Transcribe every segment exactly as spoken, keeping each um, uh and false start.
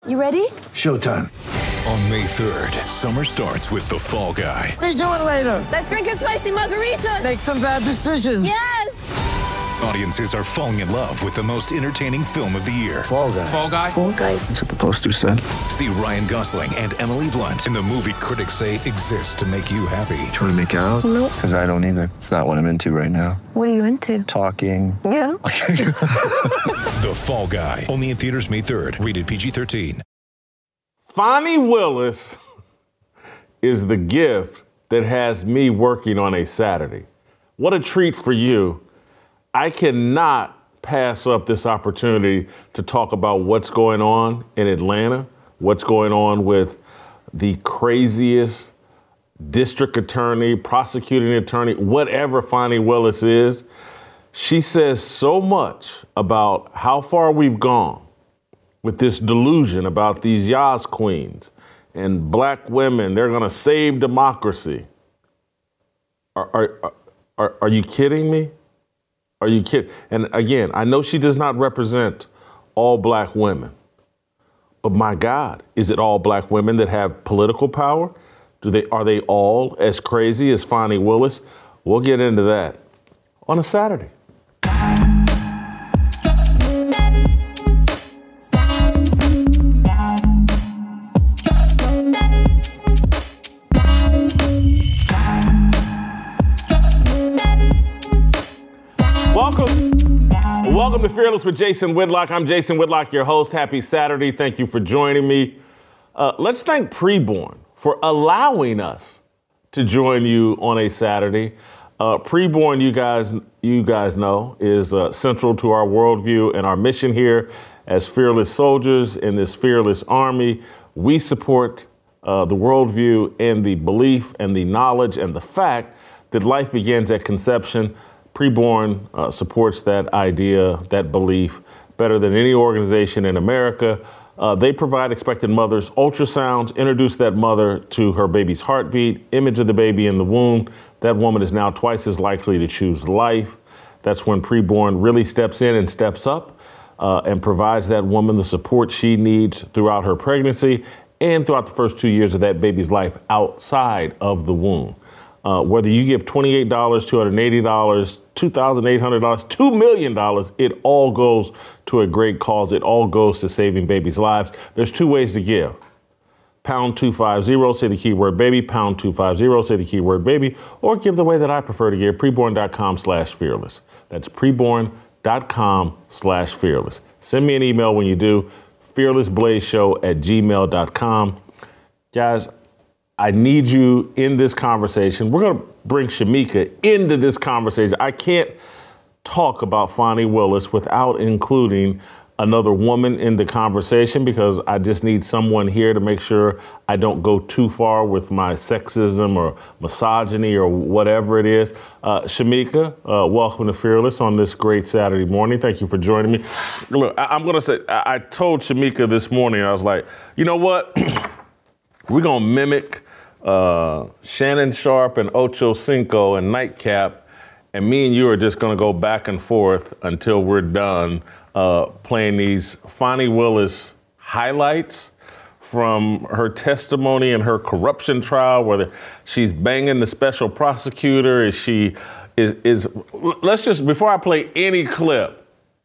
You ready? Showtime. On May third, summer starts with The Fall Guy. Let's do it later. Let's drink a spicy margarita. Make some bad decisions. Yes! Audiences are falling in love with the most entertaining film of the year. Fall Guy. Fall Guy? Fall Guy. That's what the poster said. See Ryan Gosling and Emily Blunt in the movie critics say exists to make you happy. Trying to make it out? Nope. Because I don't either. It's not what I'm into right now. What are you into? Talking. Yeah. The Fall Guy. Only in theaters May third. Rated P G thirteen. Fonnie Willis is the gift that has me working on a Saturday. What a treat for you. I cannot pass up this opportunity to talk about what's going on in Atlanta, what's going on with the craziest district attorney, prosecuting attorney, whatever Fonnie Willis is. She says so much about how far we've gone with this delusion about these Yas queens and black women. They're going to save democracy. Are, are, are, are you kidding me? Are you kidding? And again, I know she does not represent all black women, but my God, is it all black women that have political power? Do they, are they all as crazy as Fonnie Willis? We'll get into that on a Saturday. Welcome. Welcome to Fearless with Jason Whitlock. I'm Jason Whitlock, your host. Happy Saturday. Thank you for joining me. Uh, let's thank Preborn for allowing us to join you on a Saturday. Uh, Preborn, you guys, you guys know, is uh, central to our worldview and our mission here as fearless soldiers in this fearless army. We support uh, the worldview and the belief and the knowledge and the fact that life begins at conception. Preborn uh, supports that idea, that belief, better than any organization in America. Uh, they provide expectant mothers ultrasounds, introduce that mother to her baby's heartbeat, image of the baby in the womb. That woman is now twice as likely to choose life. That's when Preborn really steps in and steps up uh, and provides that woman the support she needs throughout her pregnancy and throughout the first two years of that baby's life outside of the womb. Uh, whether you give twenty-eight dollars, two hundred eighty dollars, two thousand eight hundred dollars, two million dollars, it all goes to a great cause. It all goes to saving babies' lives. There's two ways to give. Pound two fifty, say the keyword baby, pound two fifty, say the keyword baby, or give the way that I prefer to give, preborn.com slash fearless. That's preborn.com slash fearless. Send me an email when you do, fearlessblazeshow at gmail dot com. Guys, I need you in this conversation. We're going to bring Shamika into this conversation. I can't talk about Fonnie Willis without including another woman in the conversation because I just need someone here to make sure I don't go too far with my sexism or misogyny or whatever it is. Uh, Shamika, uh, welcome to Fearless on this great Saturday morning. Thank you for joining me. Look, I- I'm going to say, I-, I told Shamika this morning, I was like, you know what? We're going to mimic uh, Shannon Sharpe and Ocho Cinco and Nightcap, and me and you are just going to go back and forth until we're done uh, playing these Fonnie Willis highlights from her testimony and her corruption trial, whether she's banging the special prosecutor, is she, is, is let's just, before I play any clip,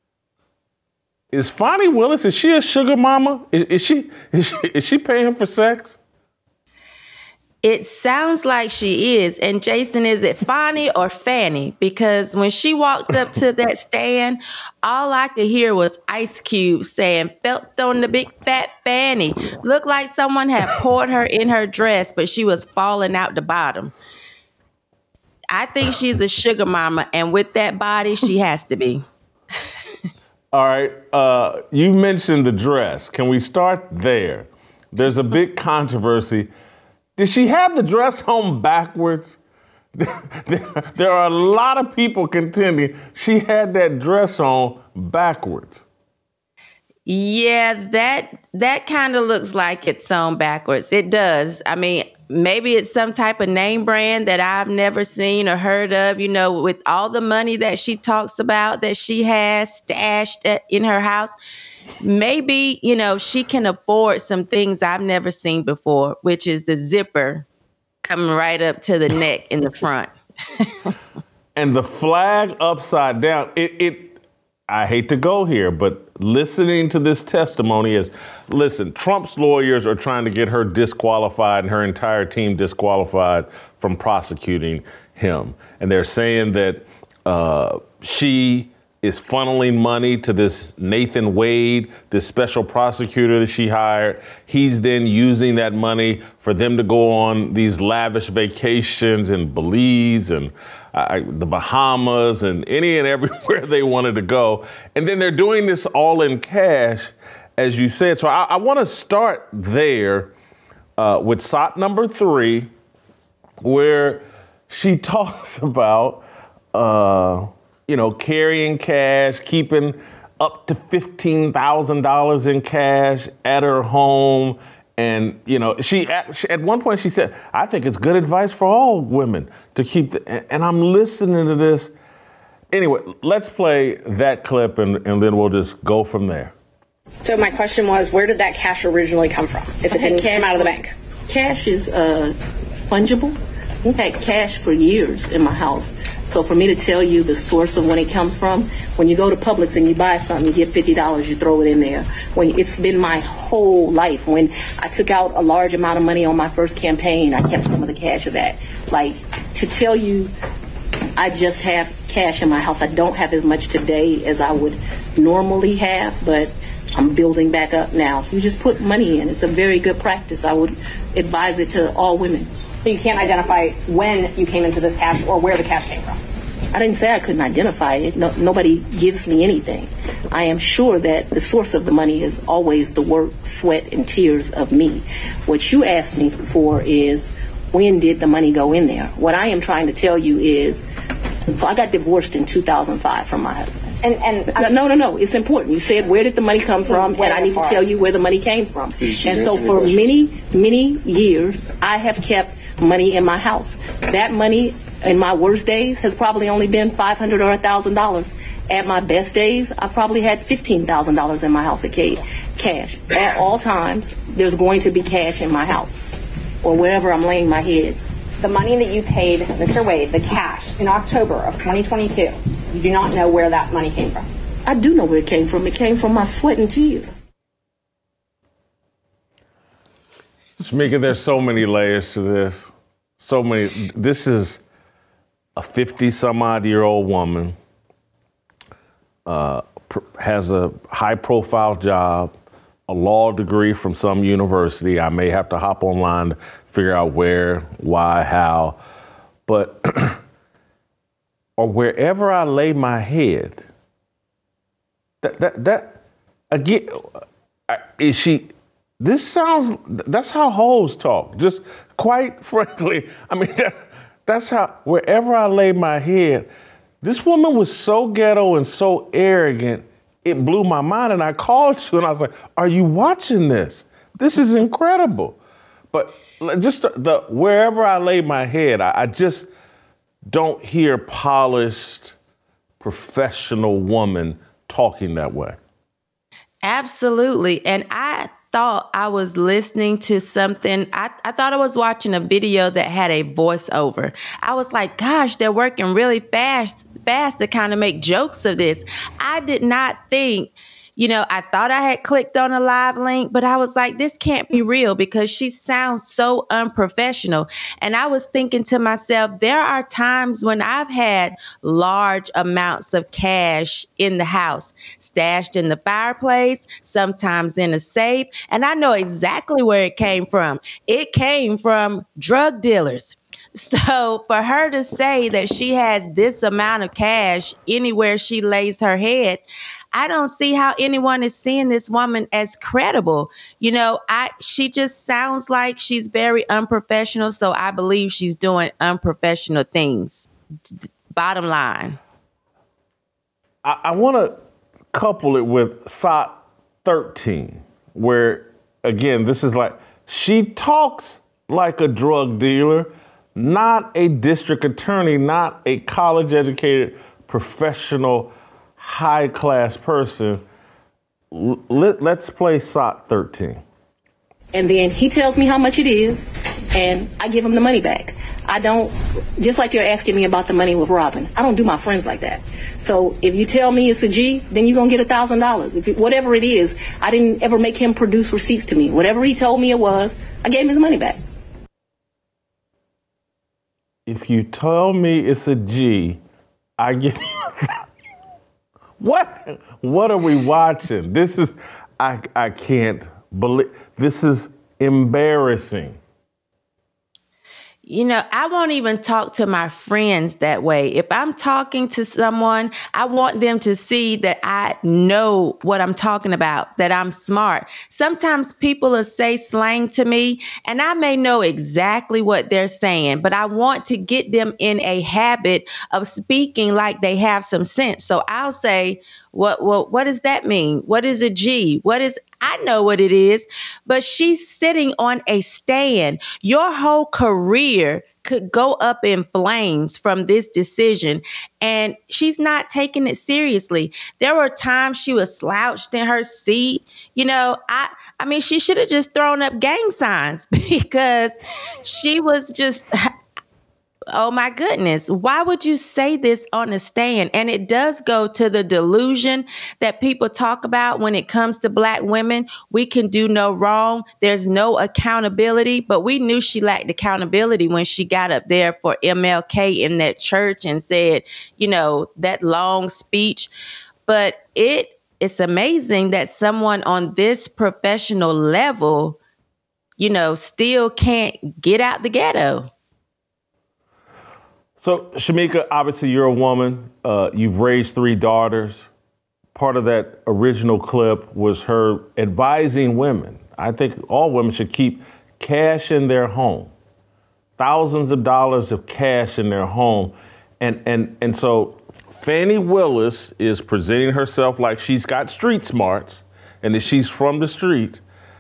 is Fonnie Willis, is she a sugar mama? Is, is she, is she, is she paying for sex? It sounds like she is. And Jason, is it Fonnie or Fanny? Because when she walked up to that stand, all I could hear was Ice Cube saying, felt on the big fat Fanny. Looked like someone had poured her in her dress, but she was falling out the bottom. I think she's a sugar mama. And with that body, she has to be. All right. Uh, you mentioned the dress. Can we start there? There's a big controversy. Did she have the dress on backwards? There are a lot of people contending she had that dress on backwards. Yeah, that that kind of looks like it's sewn backwards. It does. I mean, maybe it's some type of name brand that I've never seen or heard of, you know, with all the money that she talks about that she has stashed at, in her house. maybe, you know, she can afford some things I've never seen before, which is the zipper coming right up to the neck in the front. And the flag upside down, it, it, I hate to go here, but listening to this testimony is, listen, Trump's lawyers are trying to get her disqualified and her entire team disqualified from prosecuting him. And they're saying that uh, she is funneling money to this Nathan Wade, this special prosecutor that she hired. He's then using that money for them to go on these lavish vacations in Belize and uh, the Bahamas and any and everywhere they wanted to go. And then they're doing this all in cash, as you said. So I, I want to start there uh, with S O T number three, where she talks about uh, you know, carrying cash, keeping up to fifteen thousand dollars in cash at her home. And, you know, she at, she at one point she said, I think it's good advice for all women to keep, the, and I'm listening to this. Anyway, let's play that clip and, and then we'll just go from there. So my question was, where did that cash originally come from, if it didn't come out of the bank? Cash is uh, fungible. We've had cash for years in my house. So for me to tell you the source of when it comes from, when you go to Publix and you buy something, you get fifty dollars, you throw it in there. When it's been my whole life. When I took out a large amount of money on my first campaign, I kept some of the cash of that. Like, to tell you I just have cash in my house, I don't have as much today as I would normally have, but I'm building back up now. So you just put money in. It's a very good practice. I would advise it to all women. So you can't identify when you came into this cash or where the cash came from? I didn't say I couldn't identify it. No, nobody gives me anything. I am sure that the source of the money is always the work, sweat, and tears of me. What you asked me for is, when did the money go in there? What I am trying to tell you is, so I got divorced in two thousand five from my husband. And, and no, no, no, it's important. You said, where did the money come from? And I need to tell you where the money came from. And so for many, many years, I have kept money in my house. That money in my worst days has probably only been five hundred dollars or one thousand dollars. At my best days, I probably had fifteen thousand dollars in my house at cash. At all times, there's going to be cash in my house or wherever I'm laying my head. The money that you paid Mister Wade, the cash, in October of twenty twenty-two, you do not know where that money came from? I do know where it came from. It came from my sweat and tears. Shamika, there's so many layers to this. So many. This is a fifty-some-odd-year-old woman, uh, pr- has a high-profile job, a law degree from some university. I may have to hop online to figure out where, why, how. But, or wherever I lay my head, that, that, that again, is she... This sounds, that's how hoes talk. Just quite frankly, I mean, that, that's how, wherever I lay my head, this woman was so ghetto and so arrogant, it blew my mind. And I called you and I was like, are you watching this? This is incredible. But just the, the wherever I lay my head, I, I just don't hear polished, professional woman talking that way. Absolutely. And I thought I was listening to something. I, I thought I was watching a video that had a voiceover. I was like, gosh, they're working really fast, fast to kind of make jokes of this. I did not think, you know, I thought I had clicked on a live link, but I was like, this can't be real because she sounds so unprofessional. And I was thinking to myself, there are times when I've had large amounts of cash in the house, stashed in the fireplace, sometimes in a safe. And I know exactly where it came from. It came from drug dealers. So for her to say that she has this amount of cash anywhere she lays her head, I don't see how anyone is seeing this woman as credible. You know, I she just sounds like she's very unprofessional. So I believe she's doing unprofessional things. D- bottom line. I, I want to couple it with S O T thirteen, where, again, this is like, she talks like a drug dealer, not a district attorney, not a college-educated professional high-class person. L- let, let's play S O T thirteen. And then he tells me how much it is, and I give him the money back. I don't, just like you're asking me about the money with Robin, I don't do my friends like that. So if you tell me it's a G, then you're going to get one thousand dollars. If it, whatever it is, I didn't ever make him produce receipts to me. Whatever he told me it was, I gave him his money back. If you tell me it's a G, I give you. What? What are we watching? This is, I, I can't believe, this is embarrassing. You know, I won't even talk to my friends that way. If I'm talking to someone, I want them to see that I know what I'm talking about, that I'm smart. Sometimes people will say slang to me, and I may know exactly what they're saying, but I want to get them in a habit of speaking like they have some sense. So I'll say, what, what, what does that mean? What is a G? What is, I know what it is, but she's sitting on a stand. Your whole career could go up in flames from this decision, and she's not taking it seriously. There were times she was slouched in her seat. You know, I, I mean, she should have just thrown up gang signs because she was just, oh my goodness, why would you say this on a stand? And it does go to the delusion that people talk about when it comes to Black women. We can do no wrong. There's no accountability, but we knew she lacked accountability when she got up there for M L K in that church and said, you know, that long speech. But it it's amazing that someone on this professional level, you know, still can't get out the ghetto. So, Shamika, obviously you're a woman. Uh, you've raised three daughters. Part of that original clip was her advising women. I think all women should keep cash in their home, thousands of dollars of cash in their home. And, and, and so Fani Willis is presenting herself like she's got street smarts and that she's from the streets.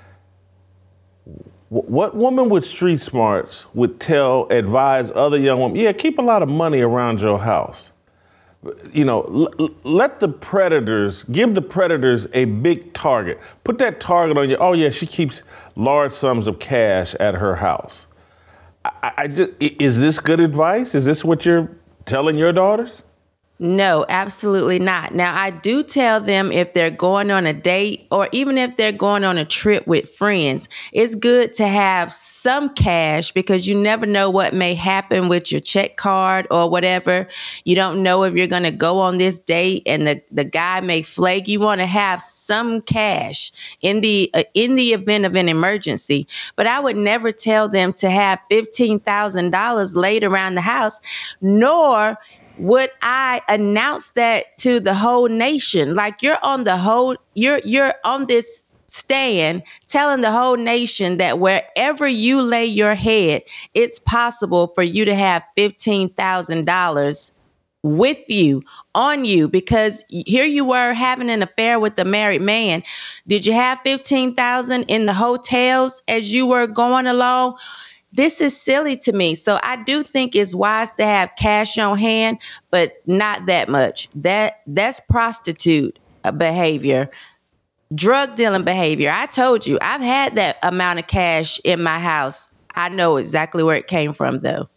What woman with street smarts would tell, advise other young women, yeah, keep a lot of money around your house? You know, l- let the predators, give the predators a big target. Put that target on you. Oh, yeah, she keeps large sums of cash at her house. I, I just, is this good advice? Is this what you're telling your daughters? No, absolutely not. Now, I do tell them if they're going on a date or even if they're going on a trip with friends, it's good to have some cash because you never know what may happen with your check card or whatever. You don't know if you're going to go on this date and the, the guy may flake. You want to have some cash in the uh, in the event of an emergency. But I would never tell them to have fifteen thousand dollars laid around the house, nor would I announce that to the whole nation? Like you're on the whole, you're you're on this stand telling the whole nation that wherever you lay your head, it's possible for you to have fifteen thousand dollars with you, on you, because here you were having an affair with a married man. Did you have fifteen thousand in the hotels as you were going along? This is silly to me. So I do think it's wise to have cash on hand, but not that much. That that's prostitute behavior, drug dealing behavior. I told you, I've had that amount of cash in my house. I know exactly where it came from, though.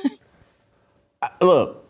Look,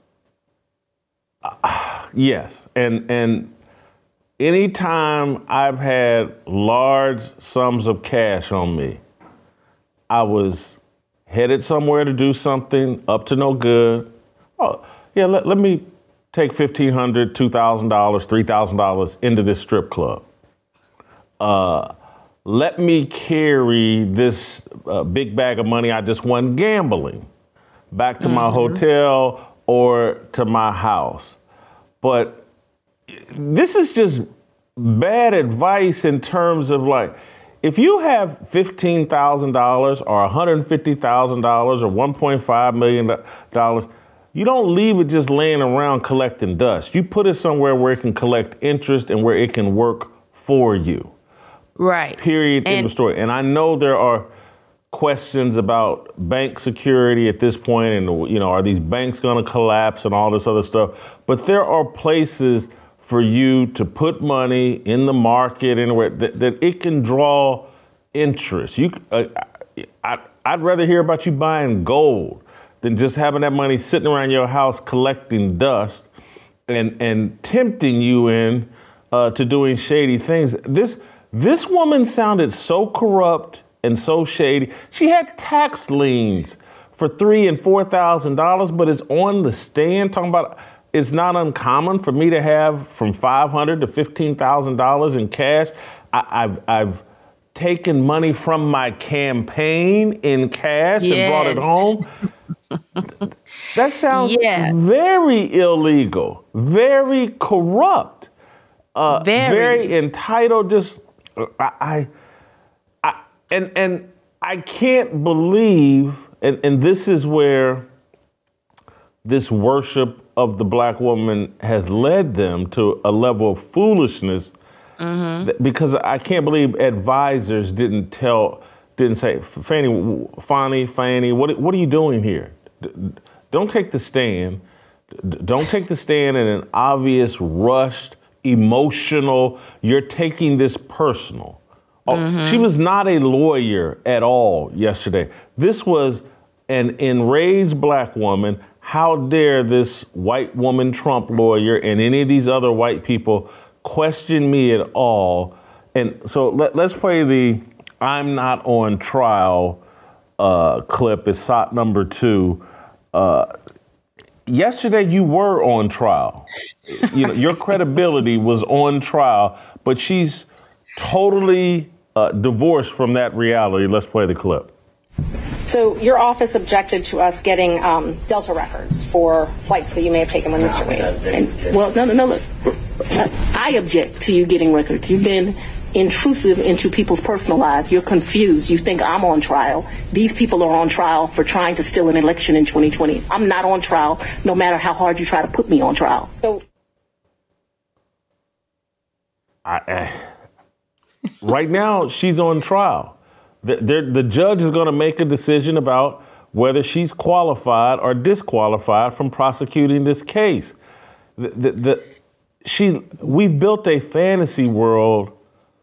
uh, yes, and and anytime I've had large sums of cash on me, I was headed somewhere to do something, up to no good. Oh, yeah, let, let me take fifteen hundred dollars, two thousand dollars, three thousand dollars into this strip club. Uh, let me carry this uh, big bag of money I just won gambling back to mm-hmm. my hotel or to my house. But this is just bad advice in terms of like, if you have fifteen thousand dollars or one hundred fifty thousand dollars or one point five million dollars, you don't leave it just laying around collecting dust. You put it somewhere where it can collect interest and where it can work for you. Right. Period. And- in the story. And I know there are questions about bank security at this point and, you know, are these banks going to collapse and all this other stuff? But there are places for you to put money in the market anywhere that, that it can draw interest. You, uh, I, I'd rather hear about you buying gold than just having that money sitting around your house collecting dust and and tempting you in uh, to doing shady things. This this woman sounded so corrupt and so shady. She had tax liens for three and four thousand dollars, but is on the stand talking about it's not uncommon for me to have from five hundred to fifteen thousand dollars in cash. I, I've I've taken money from my campaign in cash Yes. and brought it home. That sounds Yeah. very illegal, very corrupt, uh, Very. very entitled. Just I, I, I, and and I can't believe, and, and this is where this worship of the black woman has led them to a level of foolishness. Mm-hmm. th- Because I can't believe advisors didn't tell, didn't say, Fannie, Fannie, Fannie, what what are you doing here? D- Don't take the stand. D- Don't take the stand in an obvious, rushed, emotional, you're taking this personal. Oh, she was not a lawyer at all yesterday. This was an enraged black woman. How dare this white woman Trump lawyer and any of these other white people question me at all? And so let, let's play the I'm not on trial uh, clip. It's S O T number two. Uh, yesterday you were on trial. You know, your credibility was on trial, but she's totally uh, divorced from that reality. Let's play the clip. So your office objected to us getting um, Delta records for flights that you may have taken with Mister Wade. And, well, no, no, no, look. I object to you getting records. You've been intrusive into people's personal lives. You're confused. You think I'm on trial. These people are on trial for trying to steal an election in twenty twenty. I'm not on trial, no matter how hard you try to put me on trial. So I, I, right now, she's on trial. The, the, the judge is going to make a decision about whether she's qualified or disqualified from prosecuting this case. The, the, the, she, we've built a fantasy world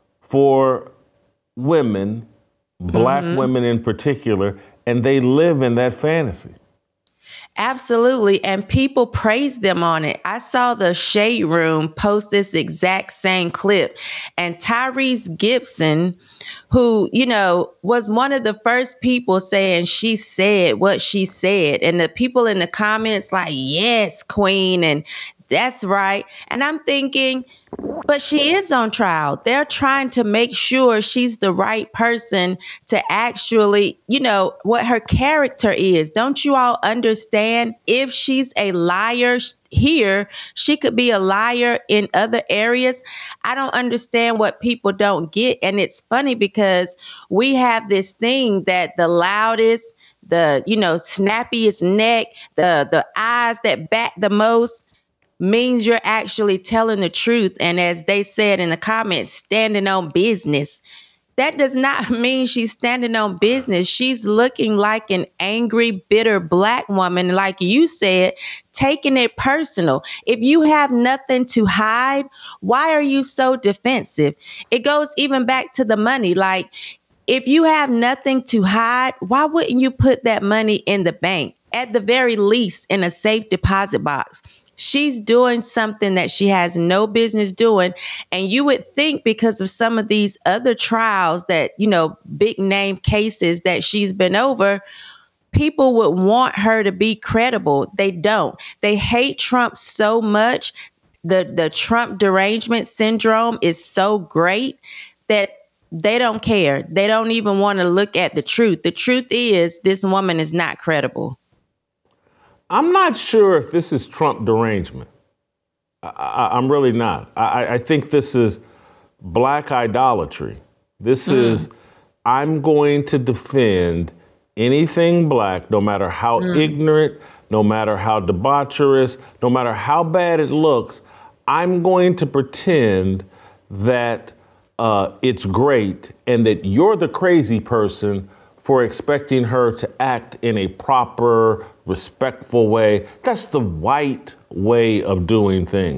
for women, black Mm-hmm. women in particular, and they live in that fantasy. Absolutely. And people praise them on it. I saw the Shade Room post this exact same clip. And Tyrese Gibson, who, you know, was one of the first people saying she said what she said. And the people in the comments like, yes, queen. And that's right. And I'm thinking, but she is on trial. They're trying to make sure she's the right person to actually, you know, what her character is. Don't you all understand? If she's a liar here, she could be a liar in other areas. I don't understand what people don't get. And it's funny because we have this thing that the loudest, the, you know, snappiest neck, the, the eyes that bat the most, means you're actually telling the truth. And as they said in the comments, standing on business. That does not mean she's standing on business. She's looking like an angry, bitter black woman, like you said, taking it personal. If you have nothing to hide, why are you so defensive? It goes even back to the money. Like, if you have nothing to hide, why wouldn't you put that money in the bank? At the very least, in a safe deposit box. She's doing something that she has no business doing. And you would think because of some of these other trials that, you know, big name cases that she's been over, people would want her to be credible. They don't. They hate Trump so much. The, the Trump derangement syndrome is so great that they don't care. They don't even want to look at the truth. The truth is this woman is not credible. I'm not sure if this is Trump derangement. I, I, I'm really not. I, I think this is black idolatry. This mm. is, I'm going to defend anything black, no matter how mm. ignorant, no matter how debaucherous, no matter how bad it looks. I'm going to pretend that uh, it's great and that you're the crazy person for expecting her to act in a proper, respectful way. That's the white way of doing things.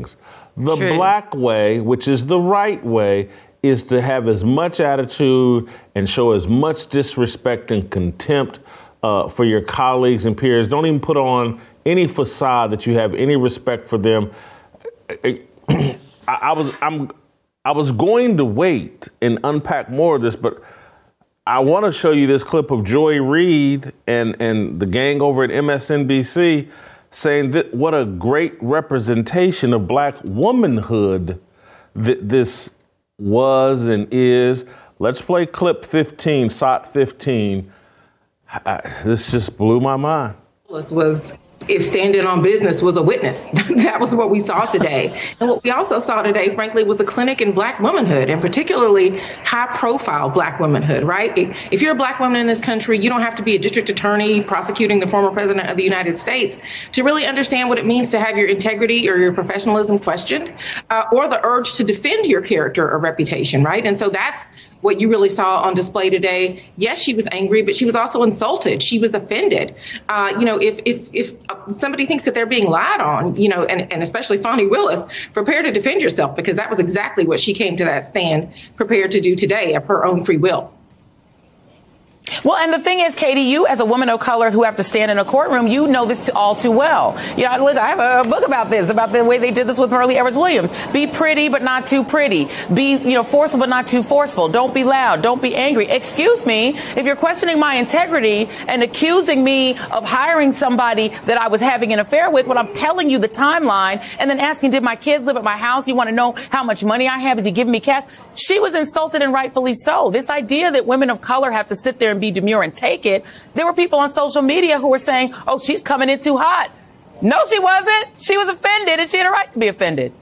The True. black way, which is the right way, is to have as much attitude and show as much disrespect and contempt uh, for your colleagues and peers. Don't even put on any facade that you have any respect for them. I, I was I'm I was going to wait and unpack more of this, but I want to show you this clip of Joy Reid and, and the gang over at M S N B C saying that what a great representation of black womanhood that this was and is. Let's play clip fifteen, S O T fifteen. I, this just blew my mind. Was if standing on business was a witness. That was what we saw today. And what we also saw today, frankly, was a clinic in black womanhood, and particularly high profile black womanhood, right? If you're a black woman in this country, you don't have to be a district attorney prosecuting the former president of the United States to really understand what it means to have your integrity or your professionalism questioned, uh, or the urge to defend your character or reputation, right? And so that's what you really saw on display today. Yes, she was angry, but she was also insulted. She was offended. Uh, you know, if if if somebody thinks that they're being lied on, you know, and, and especially Fani Willis, prepare to defend yourself, because that was exactly what she came to that stand prepared to do today of her own free will. Well, and the thing is, Katie, you as a woman of color who have to stand in a courtroom, you know this to, all too well. You know, look, I have a book about this, about the way they did this with Myrlie Evers Williams. Be pretty, but not too pretty. Be, you know, forceful, but not too forceful. Don't be loud. Don't be angry. Excuse me, if you're questioning my integrity and accusing me of hiring somebody that I was having an affair with, when I'm telling you the timeline and then asking, did my kids live at my house? You want to know how much money I have? Is he giving me cash? She was insulted, and rightfully so. This idea that women of color have to sit there and be demure and take it. There were people on social media who were saying, oh, she's coming in too hot. No, she wasn't. She was offended, and she had a right to be offended.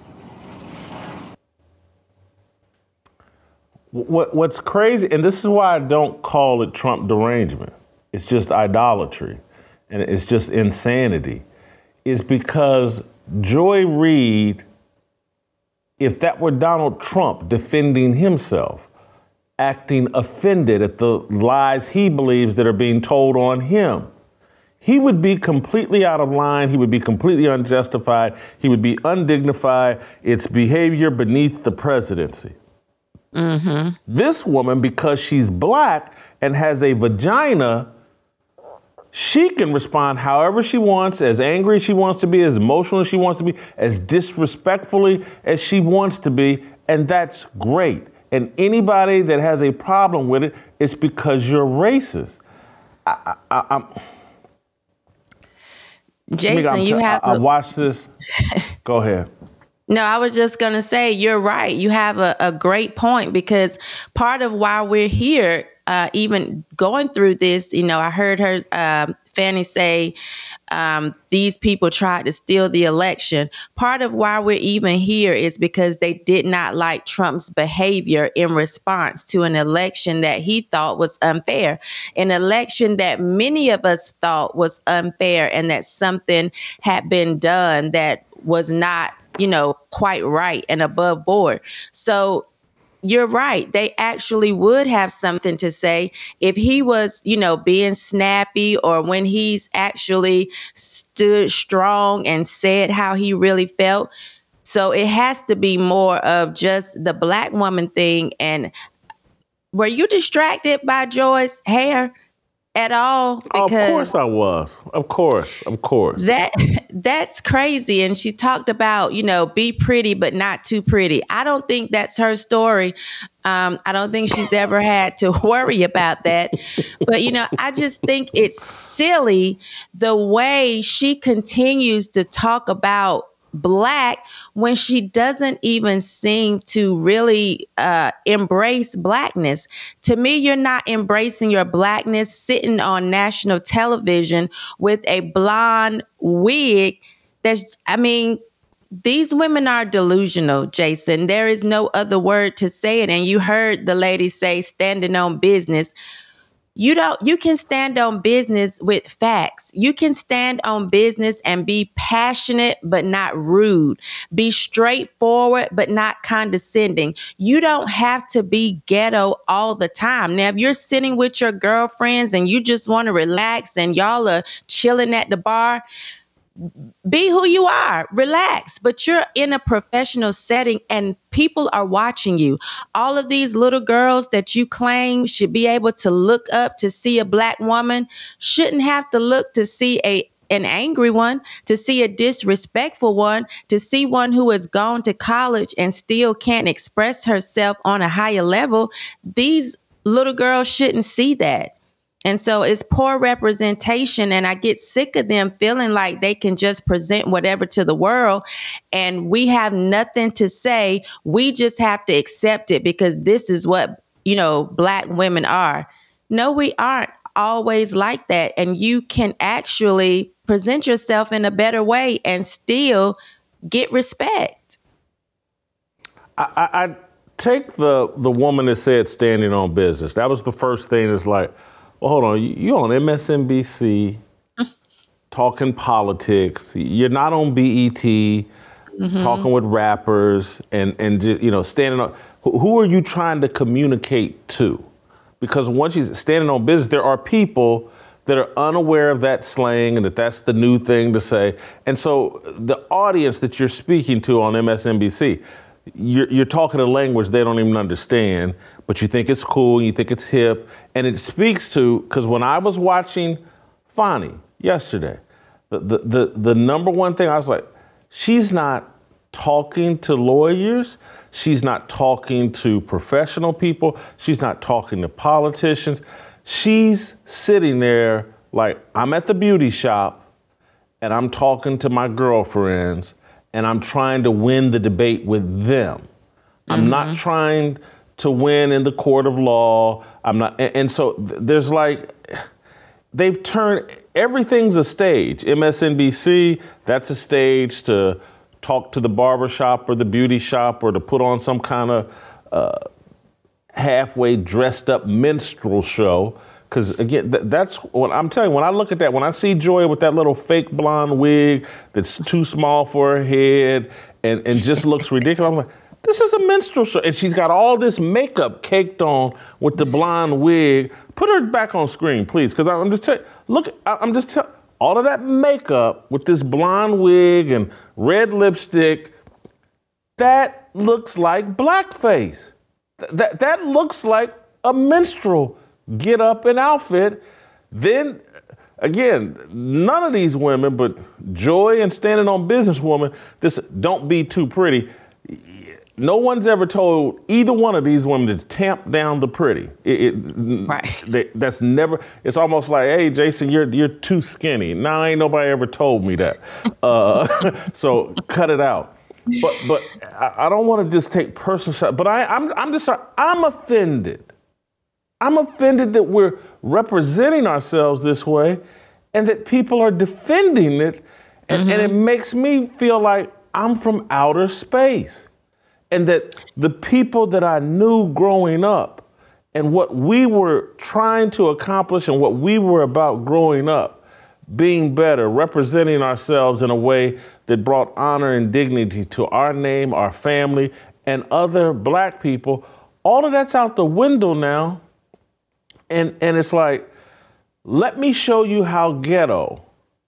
What, what's crazy, and this is why I don't call it Trump derangement, it's just idolatry, and it's just insanity, is because Joy Reid, if that were Donald Trump defending himself, acting offended at the lies he believes that are being told on him, he would be completely out of line. He would be completely unjustified. He would be undignified. It's behavior beneath the presidency. Mm-hmm. This woman, because she's black and has a vagina, she can respond however she wants, as angry as she wants to be, as emotional as she wants to be, as disrespectfully as she wants to be, and that's great. And anybody that has a problem with it, it's because you're racist. I, I, I'm, Jason, Tamika, you t- have. I, I a- watched this. Go ahead. No, I was just going to say, you're right. You have a, a great point, because part of why we're here, uh, even going through this, you know, I heard her, uh, Fani say, um, these people tried to steal the election. Part of why we're even here is because they did not like Trump's behavior in response to an election that he thought was unfair, an election that many of us thought was unfair, and that something had been done that was not, you know, quite right and above board. So you're right. They actually would have something to say if he was, you know, being snappy, or when he's actually stood strong and said how he really felt. So it has to be more of just the black woman thing. And were you distracted by Joy's hair at all? Because of course I was. Of course. Of course. That that's crazy. And she talked about, you know, be pretty, but not too pretty. I don't think that's her story. Um, I don't think she's ever had to worry about that. But, you know, I just think it's silly the way she continues to talk about Black when she doesn't even seem to really uh, embrace Blackness. To me, you're not embracing your Blackness sitting on national television with a blonde wig. That's, I mean, these women are delusional, Jason. There is no other word to say it. And you heard the lady say standing on business. You don't, you can stand on business with facts. You can stand on business and be passionate, but not rude. Be straightforward, but not condescending. You don't have to be ghetto all the time. Now, if you're sitting with your girlfriends and you just want to relax and y'all are chilling at the bar, be who you are, relax, but you're in a professional setting and people are watching you. All of these little girls that you claim should be able to look up to see a Black woman shouldn't have to look to see a an angry one, to see a disrespectful one, to see one who has gone to college and still can't express herself on a higher level. These little girls shouldn't see that. And so it's poor representation. And I get sick of them feeling like they can just present whatever to the world and we have nothing to say. We just have to accept it because this is what, you know, Black women are. No, we aren't always like that. And you can actually present yourself in a better way and still get respect. I, I, I take the, the woman that said standing on business. That was the first thing. It's like, well, hold on, you on M S N B C talking politics. You're not on B E T mm-hmm. talking with rappers and, and you know, standing on. Who are you trying to communicate to? Because once you're standing on business, there are people that are unaware of that slang and that that's the new thing to say. And so the audience that you're speaking to on M S N B C, you're, you're talking a language they don't even understand, but you think it's cool, you think it's hip, and it speaks to, because when I was watching Fonnie yesterday, the, the, the, the number one thing I was like, she's not talking to lawyers, she's not talking to professional people, she's not talking to politicians. She's sitting there like, I'm at the beauty shop and I'm talking to my girlfriends and I'm trying to win the debate with them. Mm-hmm. I'm not trying to win in the court of law. I'm not, and, and so th- there's like, they've turned, everything's a stage. M S N B C, that's a stage to talk to the barbershop or the beauty shop or to put on some kind of uh, halfway dressed up minstrel show. Because again, th- that's what I'm telling you, when I look at that, when I see Joy with that little fake blonde wig that's too small for her head and, and just looks ridiculous, I'm like, this is a minstrel show. And she's got all this makeup caked on with the blonde wig. Put her back on screen, please. Because I'm just telling look, I'm just telling all of that makeup with this blonde wig and red lipstick, that looks like blackface. Th- that, that looks like a minstrel get up and outfit. Then, again, none of these women, but Joy and Standing on Business woman, this don't be too pretty. No one's ever told either one of these women to tamp down the pretty. It, it, right. They, that's never, it's almost like, hey, Jason, you're you're too skinny. Now, ain't nobody ever told me that. Uh, so cut it out. But but I, I don't want to just take personal shots, but I, I'm, I'm just, I'm offended. I'm offended that we're representing ourselves this way and that people are defending it. And, mm-hmm. and it makes me feel like I'm from outer space. And that the people that I knew growing up and what we were trying to accomplish and what we were about growing up, being better, representing ourselves in a way that brought honor and dignity to our name, our family, and other Black people, all of that's out the window now. And, and it's like, let me show you how ghetto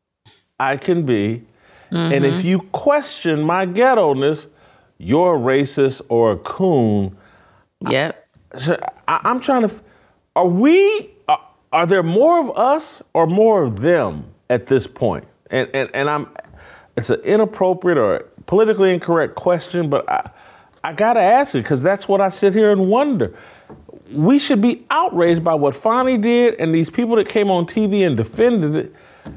I can be. Mm-hmm. And if you question my ghetto-ness, you're a racist or a coon. Yep. I, I, I'm trying to, are we, are, are there more of us or more of them at this point? And, and, and I'm, it's an inappropriate or politically incorrect question, but I, I gotta ask it because that's what I sit here and wonder. We should be outraged by what Fonnie did and these people that came on T V and defended it.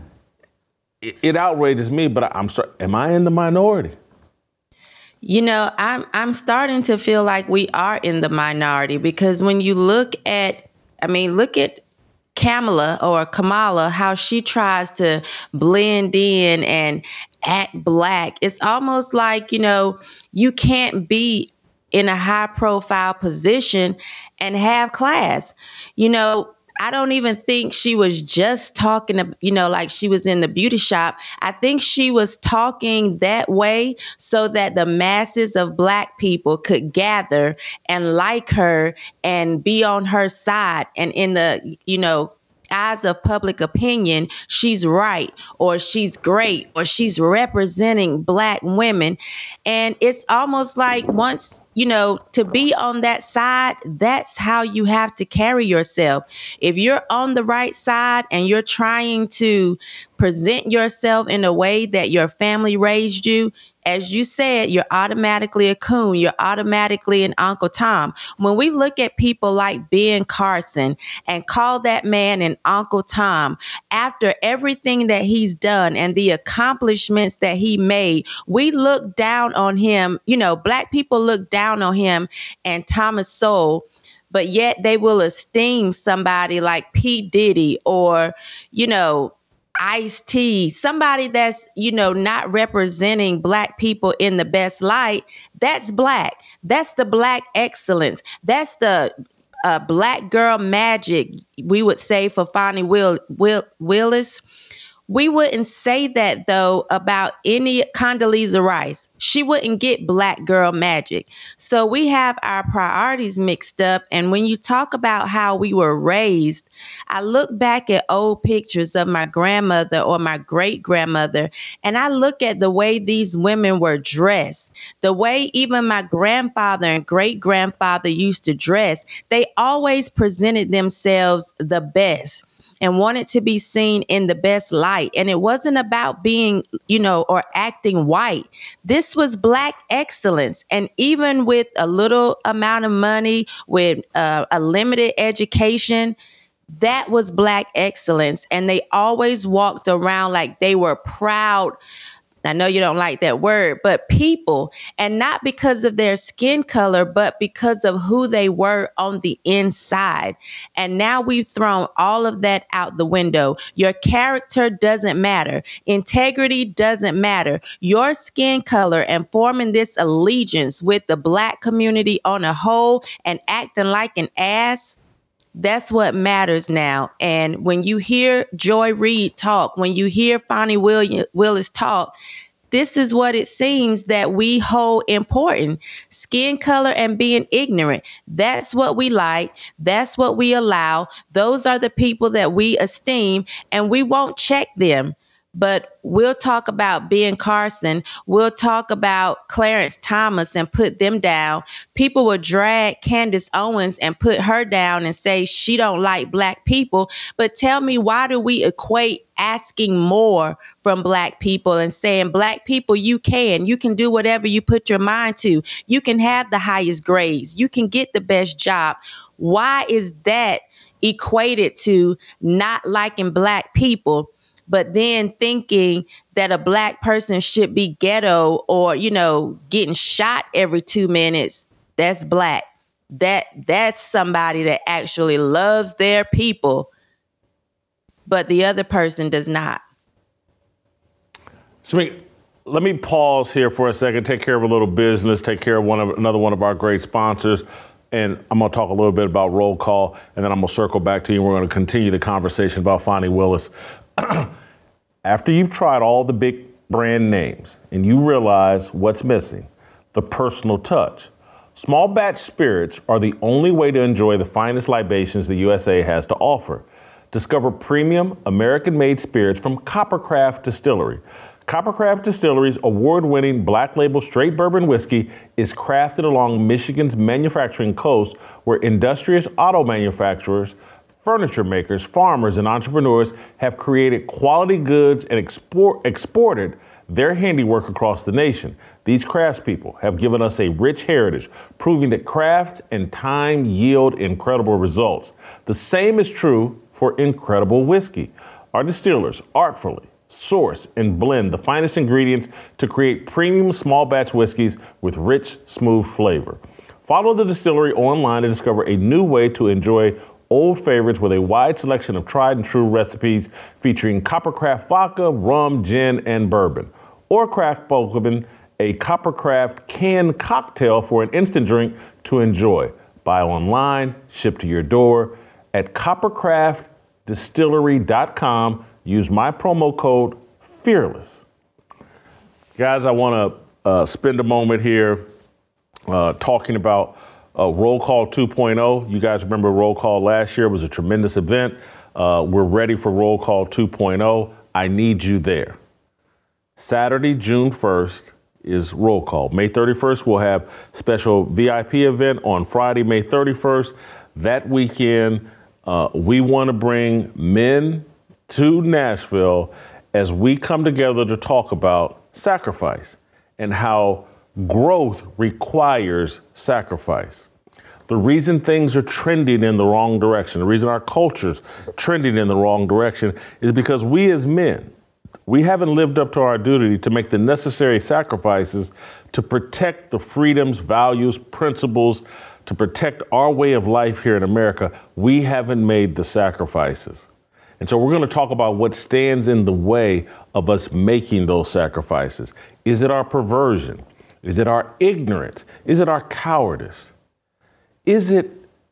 It, it outrages me, but I'm sorry, am I in the minority? You know, I'm I'm starting to feel like we are in the minority because when you look at, I mean, look at Kamala or Kamala, how she tries to blend in and act Black. It's almost like, you know, you can't be in a high profile position and have class. You know, I don't even think she was just talking, to, you know, like she was in the beauty shop. I think she was talking that way so that the masses of Black people could gather and like her and be on her side. And in the, you know, eyes of public opinion, she's right, or she's great, or she's representing Black women. And it's almost like once, you know, to be on that side, that's how you have to carry yourself. If you're on the right side and you're trying to present yourself in a way that your family raised you, as you said, you're automatically a coon. You're automatically an Uncle Tom. When we look at people like Ben Carson and call that man an Uncle Tom, after everything that he's done and the accomplishments that he made, we look down on him. You know, Black people look down on him and Thomas Sowell, but yet they will esteem somebody like P. Diddy or, you know, Ice-T, somebody that's, you know, not representing Black people in the best light. That's Black. That's the Black excellence. That's the uh, Black girl magic, we would say, for Fani Will, Will, Willis. We wouldn't say that, though, about any Condoleezza Rice. She wouldn't get Black girl magic. So we have our priorities mixed up. And when you talk about how we were raised, I look back at old pictures of my grandmother or my great grandmother, and I look at the way these women were dressed, the way even my grandfather and great grandfather used to dress. They always presented themselves the best and wanted to be seen in the best light. And it wasn't about being, you know, or acting white. This was Black excellence. And even with a little amount of money, with uh, a limited education, that was Black excellence. And they always walked around like they were proud. I know you don't like that word, but people, and not because of their skin color, but because of who they were on the inside. And now we've thrown all of that out the window. Your character doesn't matter. Integrity doesn't matter. Your skin color and forming this allegiance with the Black community on a whole and acting like an ass, that's what matters now. And when you hear Joy Reid talk, when you hear Fani William, Willis talk, this is what it seems that we hold important. Skin color and being ignorant. That's what we like. That's what we allow. Those are the people that we esteem, and we won't check them. But we'll talk about Ben Carson. We'll talk about Clarence Thomas and put them down. People will drag Candace Owens and put her down and say she don't like Black people. But tell me, why do we equate asking more from Black people and saying, Black people, you can, you can do whatever you put your mind to. You can have the highest grades. You can get the best job. Why is that equated to not liking Black people, but then thinking that a Black person should be ghetto or, you know, getting shot every two minutes? That's Black. That that's somebody that actually loves their people, but the other person does not. Shamik, let me pause here for a second, take care of a little business, take care of one of another one of our great sponsors. And I'm going to talk a little bit about roll call, and then I'm going to circle back to you. And we're going to continue the conversation about Fani Willis. After you've tried all the big brand names and you realize what's missing, the personal touch, small batch spirits are the only way to enjoy the finest libations the U S A has to offer. Discover premium American-made spirits from Coppercraft Distillery. Coppercraft Distillery's award-winning Black Label Straight Bourbon Whiskey is crafted along Michigan's manufacturing coast, where industrious auto manufacturers, furniture makers, farmers, and entrepreneurs have created quality goods and export, exported their handiwork across the nation. These craftspeople have given us a rich heritage, proving that craft and time yield incredible results. The same is true for incredible whiskey. Our distillers artfully source and blend the finest ingredients to create premium small batch whiskeys with rich, smooth flavor. Follow the distillery online to discover a new way to enjoy old favorites with a wide selection of tried and true recipes featuring Coppercraft vodka, rum, gin, and bourbon. Or craft open a Coppercraft canned cocktail for an instant drink to enjoy. Buy online, ship to your door at coppercraft distillery dot com. Use my promo code FEARLESS. Guys, I want to uh, spend a moment here uh, talking about uh, Roll Call two point oh. You guys remember Roll Call last year? It was a tremendous event. Uh, we're ready for Roll Call two point oh. I need you there. Saturday, June first is Roll Call. May thirty-first, we'll have special V I P event on Friday, May thirty-first. That weekend, uh, we want to bring men to Nashville as we come together to talk about sacrifice and how growth requires sacrifice. The reason things are trending in the wrong direction, the reason our culture's trending in the wrong direction is because we as men, we haven't lived up to our duty to make the necessary sacrifices to protect the freedoms, values, principles, to protect our way of life here in America. We haven't made the sacrifices. And so we're going to talk about what stands in the way of us making those sacrifices. Is it our perversion? Is it our ignorance? Is it our cowardice? Is it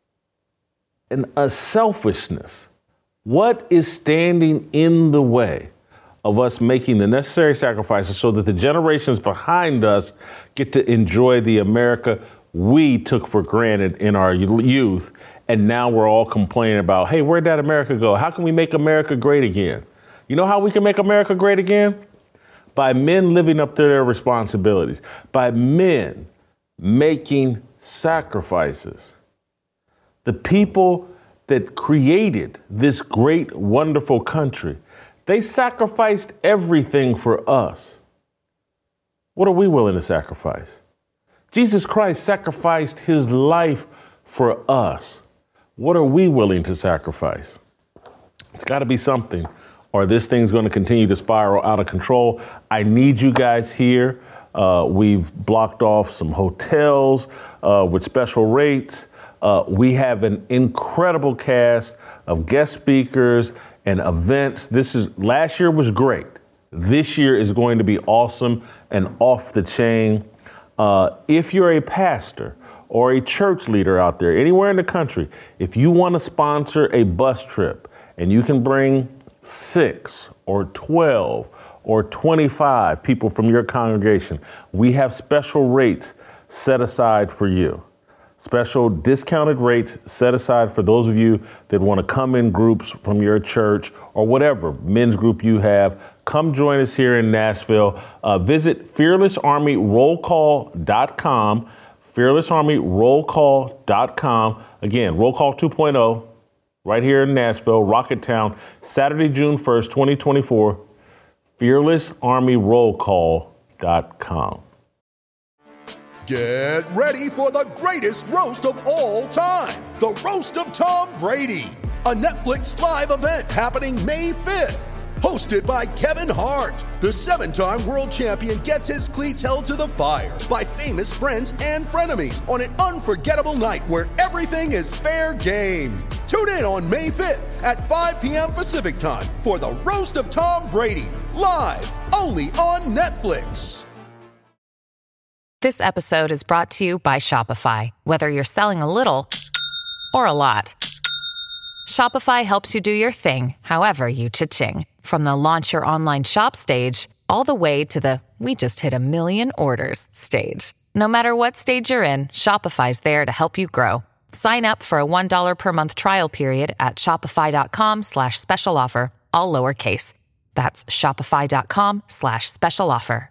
an, a selfishness? What is standing in the way of us making the necessary sacrifices so that the generations behind us get to enjoy the America we took for granted in our youth? And now we're all complaining about, hey, where'd that America go? How can we make America great again? You know how we can make America great again? By men living up to their responsibilities, by men making sacrifices. The people that created this great, wonderful country, they sacrificed everything for us. What are we willing to sacrifice? Jesus Christ sacrificed his life for us. What are we willing to sacrifice? It's got to be something, or this thing's going to continue to spiral out of control. I need you guys here. Uh, we've blocked off some hotels uh, with special rates. Uh, we have an incredible cast of guest speakers and events. This is last year was great. This year is going to be awesome and off the chain. Uh, if you're a pastor or a church leader out there, anywhere in the country, if you want to sponsor a bus trip and you can bring six or twelve or twenty-five people from your congregation, we have special rates set aside for you. Special discounted rates set aside for those of you that want to come in groups from your church or whatever men's group you have. Come join us here in Nashville. Uh, visit fearless army roll call dot com, fearless army roll call dot com. Again, Roll Call two point oh, right here in Nashville, Rocket Town, Saturday, June first, twenty twenty-four, fearless army roll call dot com. Get ready for the greatest roast of all time, the Roast of Tom Brady, a Netflix live event happening May fifth. Hosted by Kevin Hart, the seven-time world champion gets his cleats held to the fire by famous friends and frenemies on an unforgettable night where everything is fair game. Tune in on May fifth at five p.m. Pacific time for the Roast of Tom Brady, live only on Netflix. This episode is brought to you by Shopify. Whether you're selling a little or a lot, Shopify helps you do your thing, however you cha-ching. From the launch your online shop stage, all the way to the we just hit a million orders stage. No matter what stage you're in, Shopify's there to help you grow. Sign up for a one dollar per month trial period at shopify.com slash special offer, all lowercase. That's shopify.com slash special offer.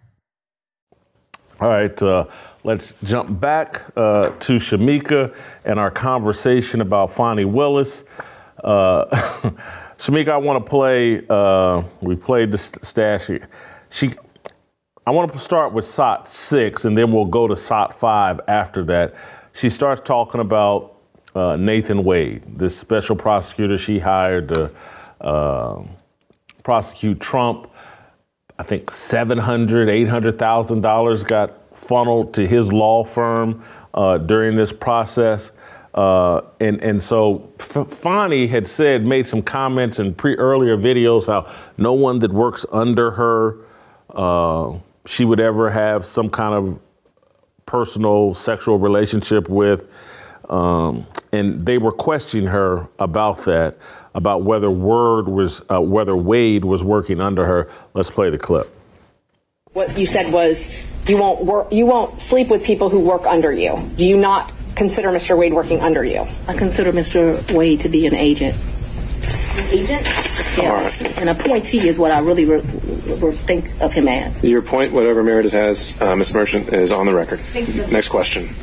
All right, uh, let's jump back uh, to Shamika and our conversation about Fani Willis. Uh, Shamika, I want to play, uh, we played the stash here. She, I want to start with S O T six, and then we'll go to S O T five after that. She starts talking about uh, Nathan Wade, this special prosecutor she hired to uh, prosecute Trump. I think seven hundred thousand dollars, eight hundred thousand dollars got funneled to his law firm uh, during this process. Uh, and, and so F- Fani had said, made some comments in pre earlier videos, how no one that works under her, uh, she would ever have some kind of personal sexual relationship with. Um, and they were questioning her about that, about whether Word was, uh, whether Wade was working under her. Let's play the clip. What you said was you won't work, you won't sleep with people who work under you. Do you not consider Mister Wade working under you? I consider Mister Wade to be an agent. Agent? Yeah, right. An appointee is what I really re- re- think of him as. Your point, whatever merit it has, uh, Miz Merchant, is on the record. Thank you. Next question.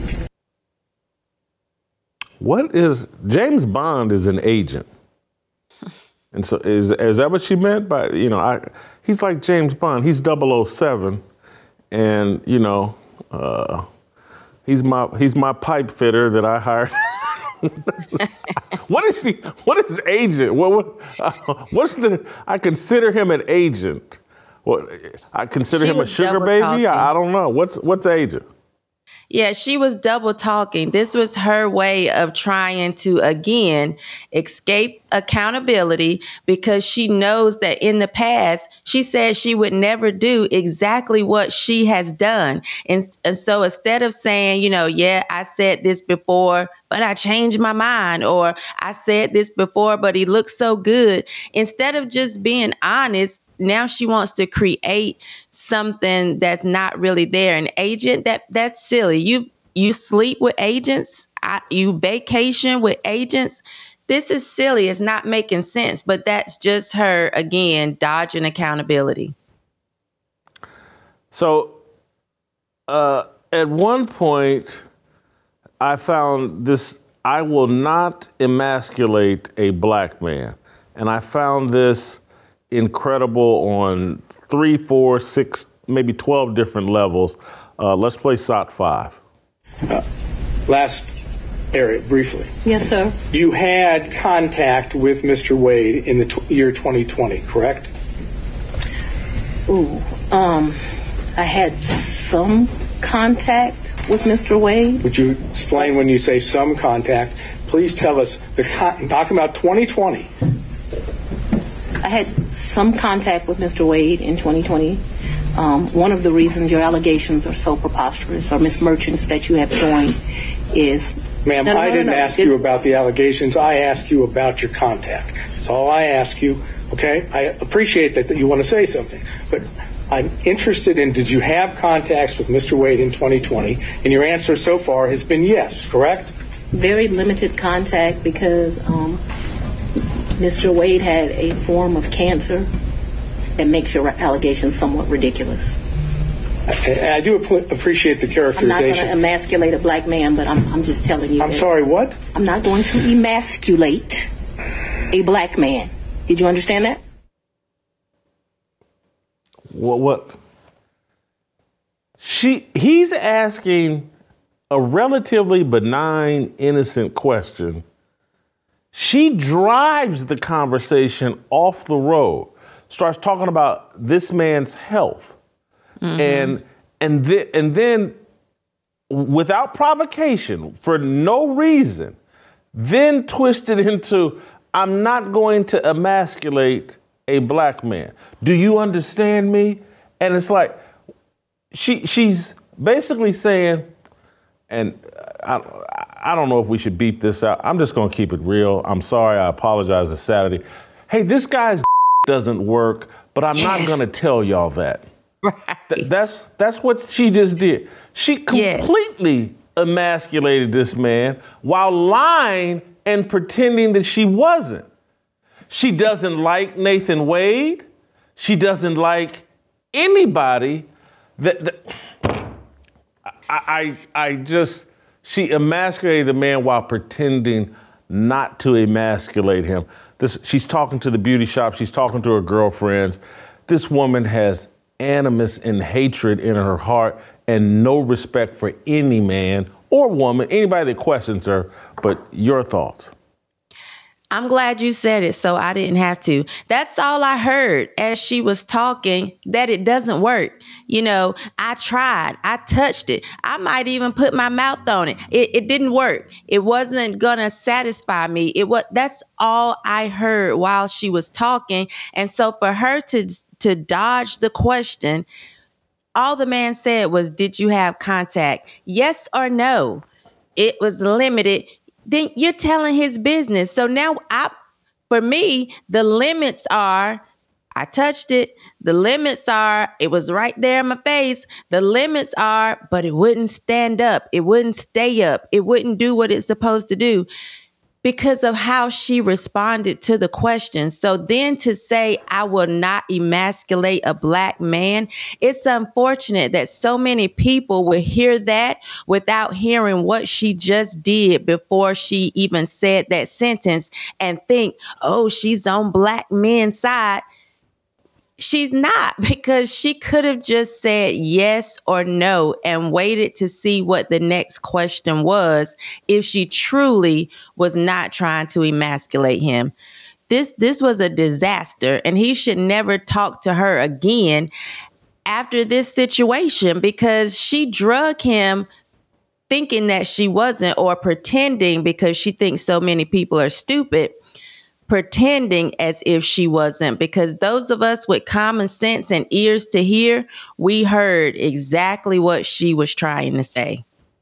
What is James Bond is an agent, and so is is that what she meant by you know I? He's like James Bond. He's double oh seven, and you know uh, he's my he's my pipe fitter that I hired. What is she? What is agent? What, what uh, what's the? I consider him an agent. What I consider She him a was sugar double baby. talking. I, I don't know. What's what's agent? Yeah, she was double talking. This was her way of trying to, again, escape accountability because she knows that in the past, she said she would never do exactly what she has done. And, and so instead of saying, you know, yeah, I said this before, but I changed my mind, or I said this before, but he looks so good, instead of just being honest, now she wants to create something that's not really there. An agent, that that's silly. You you sleep with agents, I, you vacation with agents. This is silly. It's not making sense. But that's just her, again, dodging accountability. So uh, at one point, I found this, I will not emasculate a black man. And I found this incredible on three, four, six, maybe twelve different levels. Uh, let's play S O T five. Uh, last area, briefly. Yes, sir. You had contact with Mister Wade in the t- year twenty twenty, correct? Ooh, um, I had some contact with Mister Wade. Would you explain when you say some contact? Please tell us, the con- talking about twenty twenty. I had some contact with Mister Wade in twenty twenty. Um, one of the reasons your allegations are so preposterous, or Miss Merchants that you have joined, is... Ma'am, no, no, I no, didn't no, no. ask you about the allegations. I asked you about your contact. That's all I ask you, okay? I appreciate that, that you want to say something, but I'm interested in, did you have contacts with Mister Wade in twenty twenty? And your answer so far has been yes, correct? Very limited contact because um, Mister Wade had a form of cancer that makes your allegations somewhat ridiculous. I, I do ap- appreciate the I'm not characterization. going to emasculate a black man, but I'm, I'm just telling you. I'm that sorry, what? I'm not going to emasculate a black man. Did you understand that? What? What? She? He's asking a relatively benign, innocent question. She drives the conversation off the road, starts talking about this man's health. Mm-hmm. And and th- and then, without provocation, for no reason, then twisted into, I'm not going to emasculate a black man. Do you understand me? And it's like, she she's basically saying, and I, I don't know if we should beep this out. I'm just going to keep it real. I'm sorry. I apologize. It's Saturday. Hey, this guy's doesn't work, but I'm yes. not going to tell y'all that. Right. Th- that's that's what she just did. She completely yes. emasculated this man while lying and pretending that she wasn't. She doesn't like Nathan Wade. She doesn't like anybody that, that I, I I just she emasculated the man while pretending not to emasculate him. This she's talking to the beauty shop, she's talking to her girlfriends. This woman has animus and hatred in her heart and no respect for any man or woman, anybody that questions her. But your thoughts? I'm glad you said it, so I didn't have to. That's all I heard as she was talking, that it doesn't work. You know, I tried, I touched it. I might even put my mouth on it. It, it didn't work. It wasn't gonna satisfy me. It was, that's all I heard while she was talking. And so for her to, to dodge the question, all the man said was, did you have contact? Yes or no? It was limited. Then you're telling his business. So now I, for me, the limits are, I touched it. The limits are, it was right there in my face. The limits are, but it wouldn't stand up. It wouldn't stay up. It wouldn't do what it's supposed to do because of how she responded to the question. So then to say, I will not emasculate a black man, it's unfortunate that so many people will hear that without hearing what she just did before she even said that sentence and think, oh, she's on black men's side. She's not, because she could have just said yes or no and waited to see what the next question was if she truly was not trying to emasculate him. This this was a disaster, and he should never talk to her again after this situation, because she drug him thinking that she wasn't, or pretending, because she thinks so many people are stupid, pretending as if she wasn't, because those of us with common sense and ears to hear, we heard exactly what she was trying to say.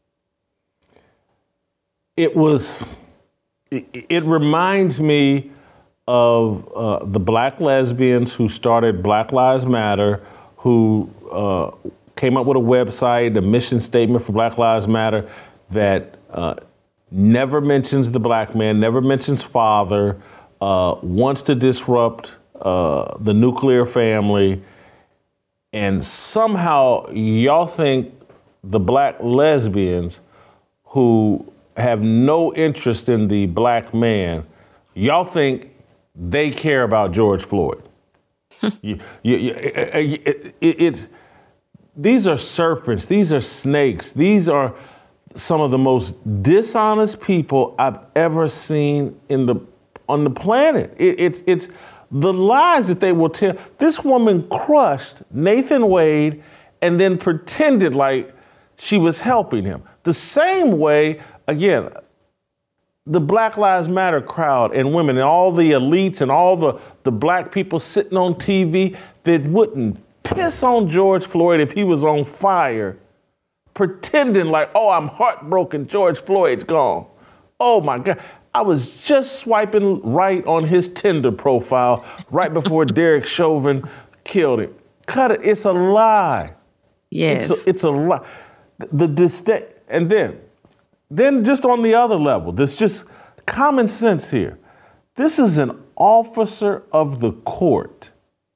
It was, it, it reminds me of uh, the black lesbians who started Black Lives Matter, who uh, came up with a website, a mission statement for Black Lives Matter that uh, never mentions the black man, never mentions father, Uh, wants to disrupt uh, the nuclear family, and somehow y'all think the black lesbians who have no interest in the black man, y'all think they care about George Floyd. you, you, you, it, it, it's these are serpents, these are snakes, these are some of the most dishonest people I've ever seen in the on the planet. It, it's it's the lies that they will tell. This woman crushed Nathan Wade and then pretended like she was helping him. The same way, again, the Black Lives Matter crowd and women and all the elites and all the, the black people sitting on T V that wouldn't piss on George Floyd if he was on fire, pretending like, oh, I'm heartbroken, George Floyd's gone. Oh my God. I was just swiping right on his Tinder profile right before Derek Chauvin killed him. Cut it. It's a lie. Yes. It's a, it's a lie. The disdain. And then, then just on the other level, there's just common sense here. This is an officer of the court.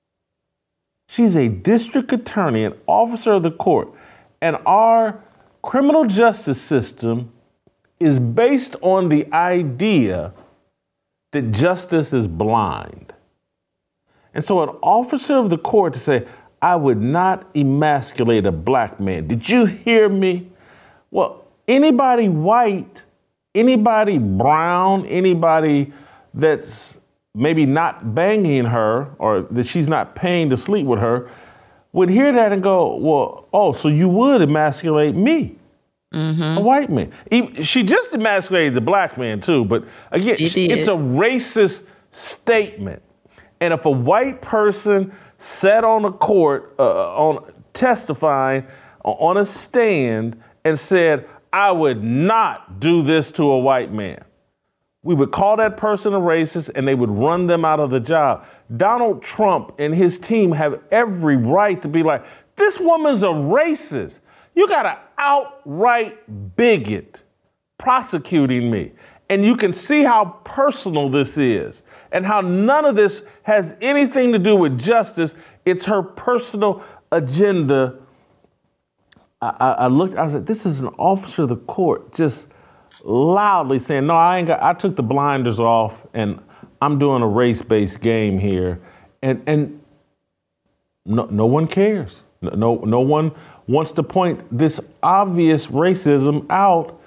She's a district attorney, an officer of the court. And our criminal justice system is based on the idea that justice is blind. And so an officer of the court to say, I would not emasculate a black man. Did you hear me? Well, anybody white, anybody brown, anybody that's maybe not banging her or that she's not paying to sleep with her would hear that and go, well, oh, so you would emasculate me. Mm-hmm. A white man. She just emasculated the black man too, but again, it's a racist statement. And if a white person sat on a court, uh, on testifying on a stand and said, I would not do this to a white man, we would call that person a racist and they would run them out of the job. Donald Trump and his team have every right to be like, this woman's a racist. You got an outright bigot prosecuting me. And you can see how personal this is and how none of this has anything to do with justice. It's her personal agenda. I, I, I looked, I was like, this is an officer of the court just loudly saying, no, I ain't got, I took the blinders off and I'm doing a race-based game here. And and no, no one cares. No, no, no one wants to point this obvious racism out.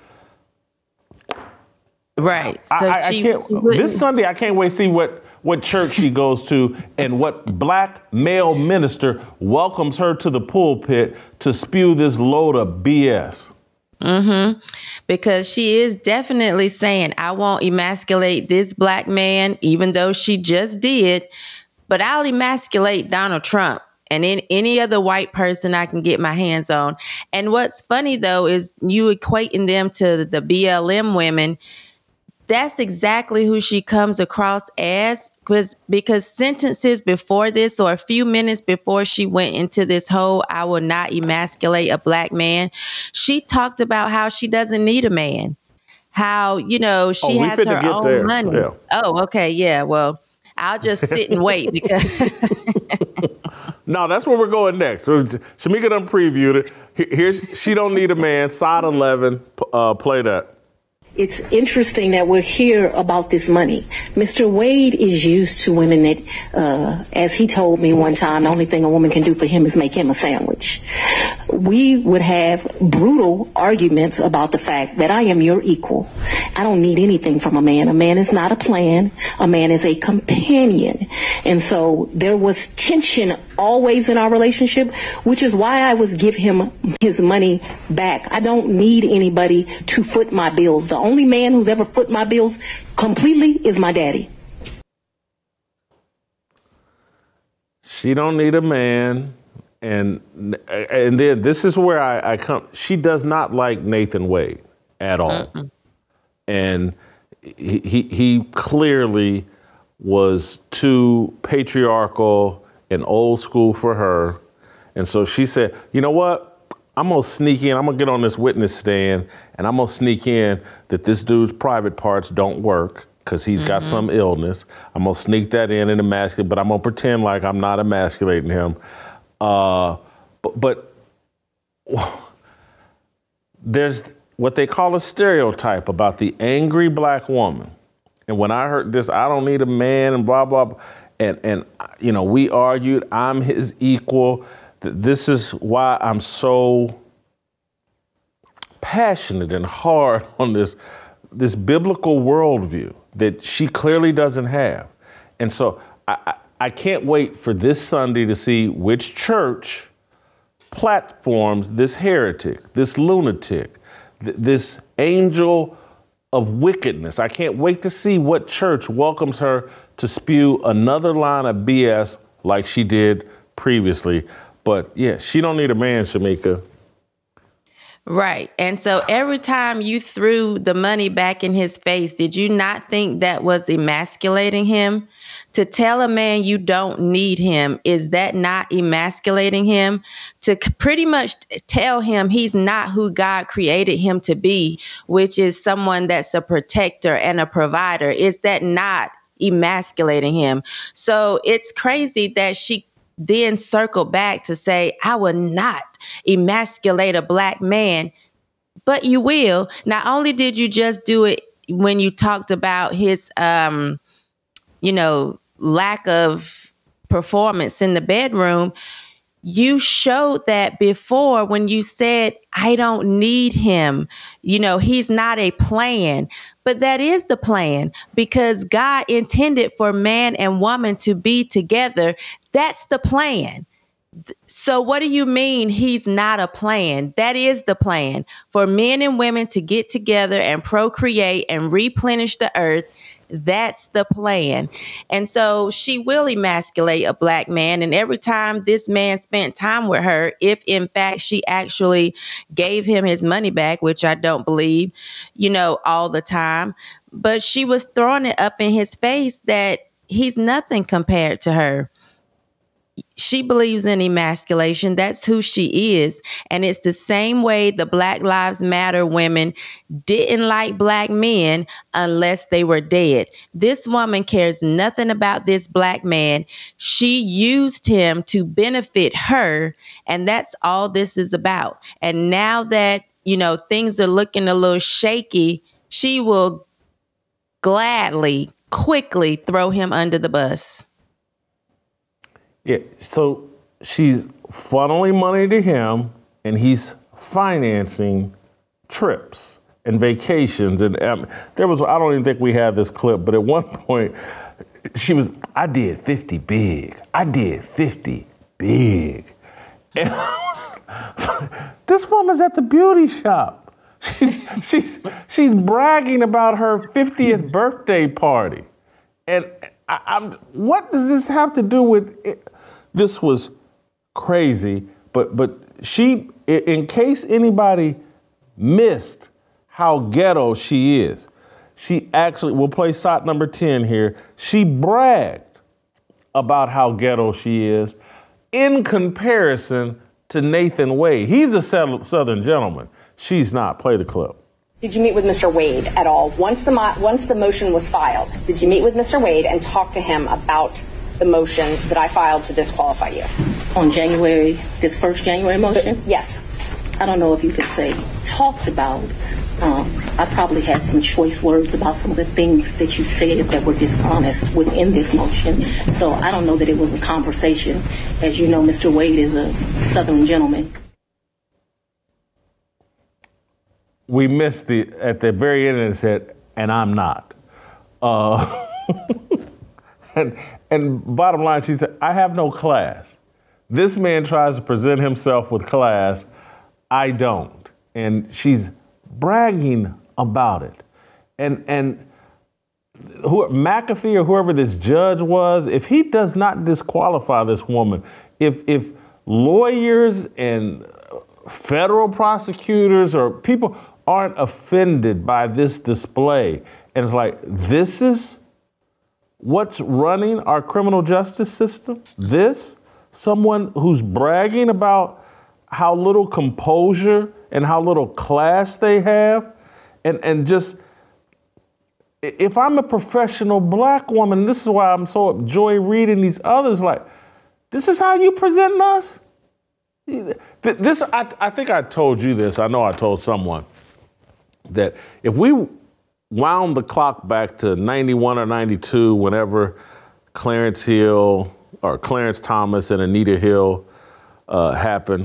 Right. So I, I, she, I can't, she this Sunday, I can't wait to see what, what church she goes to and what black male minister welcomes her to the pulpit to spew this load of B S. Mm-hmm. Because she is definitely saying, I won't emasculate this black man, even though she just did, but I'll emasculate Donald Trump and in any other white person I can get my hands on. And what's funny, though, is you equating them to the B L M women. that's exactly who she comes across as, because because sentences before this, or a few minutes before she went into this whole "I will not emasculate a black man," she talked about how she doesn't need a man, how, you know, she oh, has her own there. money. Yeah. Oh, okay, yeah. Well, I'll just sit and wait because. No, that's where we're going next. So Shamika done previewed it. Here's She Don't Need a Man, side eleven. Uh, play that. It's interesting that we're here about this money. Mister Wade is used to women that, uh, as he told me one time, the only thing a woman can do for him is make him a sandwich. We would have brutal arguments about the fact that I am your equal. I don't need anything from a man. A man is not a plan. A man is a companion. And so there was tension always in our relationship, which is why I would give him his money back. I don't need anybody to foot my bills. The only man who's ever foot my bills completely is my daddy. She don't need a man. And and then this is where I, I come. She does not like Nathan Wade at all. Mm-mm. And he, he he clearly was too patriarchal and old school for her. And so she said, you know what? I'm going to sneak in. I'm going to get on this witness stand, and I'm going to sneak in that this dude's private parts don't work because he's mm-hmm. got some illness. I'm going to sneak that in and emasculate, but I'm going to pretend like I'm not emasculating him. Uh, but, but there's what they call a stereotype about the angry black woman. And when I heard this, I don't need a man and blah, blah, blah. And, and you know, we argued, I'm his equal. This is why I'm so passionate and hard on this, this biblical worldview that she clearly doesn't have. And so I, I, I can't wait for this Sunday to see which church platforms this heretic, this lunatic, th- this angel of wickedness. I can't wait to see what church welcomes her to spew another line of B S like she did previously. But yeah, she don't need a man, Shamika. Right. And so every time you threw the money back in his face, did you not think that was emasculating him? To tell a man you don't need him, is that not emasculating him? To pretty much tell him he's not who God created him to be, which is someone that's a protector and a provider, is that not emasculating him? So it's crazy that she then circled back to say, I will not emasculate a black man, but you will. Not only did you just do it when you talked about his, um, you know, lack of performance in the bedroom, you showed that before when you said, I don't need him. You know, he's not a plan. But that is the plan, because God intended for man and woman to be together. That's the plan. So what do you mean he's not a plan? That is the plan, for men and women to get together and procreate and replenish the earth. That's the plan. And so she will emasculate a black man. And every time this man spent time with her, if in fact she actually gave him his money back, which I don't believe, you know, all the time, but she was throwing it up in his face that he's nothing compared to her. She believes in emasculation. That's who she is. And it's the same way the Black Lives Matter women didn't like black men unless they were dead. This woman cares nothing about this black man. She used him to benefit her. And that's all this is about. And now that, you know, things are looking a little shaky, she will gladly, quickly throw him under the bus. Yeah, so she's funneling money to him, and he's financing trips and vacations. And um, there was, I don't even think we have this clip, but at one point, she was, I did fifty big. I did fifty big. And I was, this woman's at the beauty shop. She's, she's, she's bragging about her fiftieth birthday party. And I, I'm, what does this have to do with it? This was crazy, but but she, in case anybody missed how ghetto she is, she actually, we'll play shot number ten here. She bragged about how ghetto she is in comparison to Nathan Wade. He's a Southern gentleman. She's not. Play the clip. Did you meet with Mister Wade at all? Once the mo- once the motion was filed, did you meet with Mister Wade and talk to him about the motion that I filed to disqualify you? On January, this first January motion? Yes. I don't know if you could say talked about. Um, I probably had some choice words about some of the things that you said that were dishonest within this motion. So I don't know that it was a conversation. As you know, Mister Wade is a Southern gentleman. We missed the, at the very end, it said, and I'm not. Uh, and, and bottom line, she said, I have no class. This man tries to present himself with class. I don't. And she's bragging about it. And and who, McAfee or whoever this judge was, if he does not disqualify this woman, if if lawyers and federal prosecutors or people aren't offended by this display, and it's like, this is what's running our criminal justice system? This? Someone who's bragging about how little composure and how little class they have, and, and just, if I'm a professional black woman, this is why I'm so enjoy reading these others, like, this is how you present us? This, I, I think I told you this, I know I told someone, that if we wound the clock back to ninety-one or ninety-two, whenever Clarence Hill, or Clarence Thomas and Anita Hill uh, happened,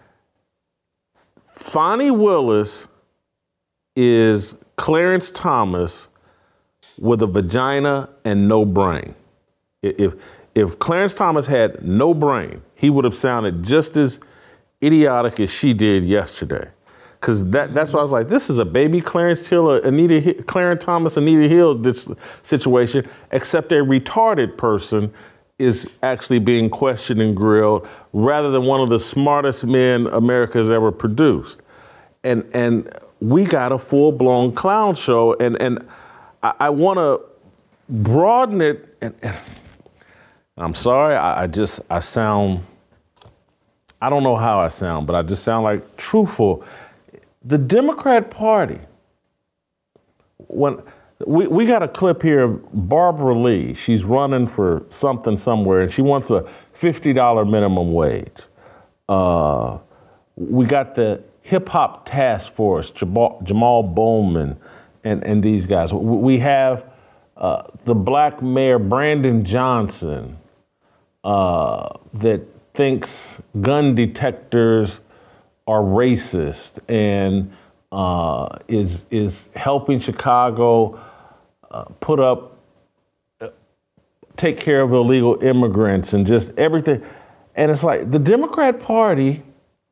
Fonnie Willis is Clarence Thomas with a vagina and no brain. If if Clarence Thomas had no brain, he would have sounded just as idiotic as she did yesterday. Because that, that's why I was like, this is a baby Clarence Hill, Anita Hill, Clarence Thomas, Anita Hill situation, except a retarded person is actually being questioned and grilled rather than one of the smartest men America has ever produced. And and we got a full-blown clown show, and, and I, I want to broaden it. And, and I'm sorry, I, I just, I sound, I don't know how I sound, but I just sound like truthful. The Democrat Party, when we, we got a clip here of Barbara Lee. She's running for something somewhere, and she wants a fifty dollars minimum wage. Uh, we got the Hip Hop Task Force, Jamal, Jamal Bowman, and, and these guys. We have uh, the black mayor, Brandon Johnson, uh, that thinks gun detectors are racist and uh, is is helping Chicago uh, put up, uh, take care of illegal immigrants and just everything. And it's like the Democrat Party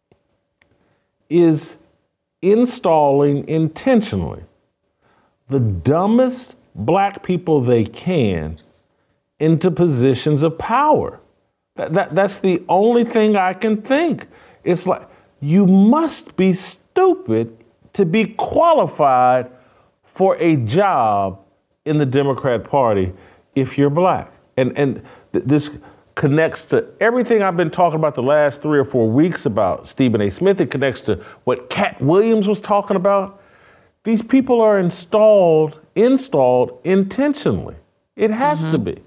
is installing intentionally the dumbest black people they can into positions of power. That, that that's the only thing I can think. It's like, you must be stupid to be qualified for a job in the Democrat Party if you're black. And and th- this connects to everything I've been talking about the last three or four weeks about Stephen A. Smith. It connects to what Cat Williams was talking about. These people are installed, installed intentionally. It has mm-hmm. to be.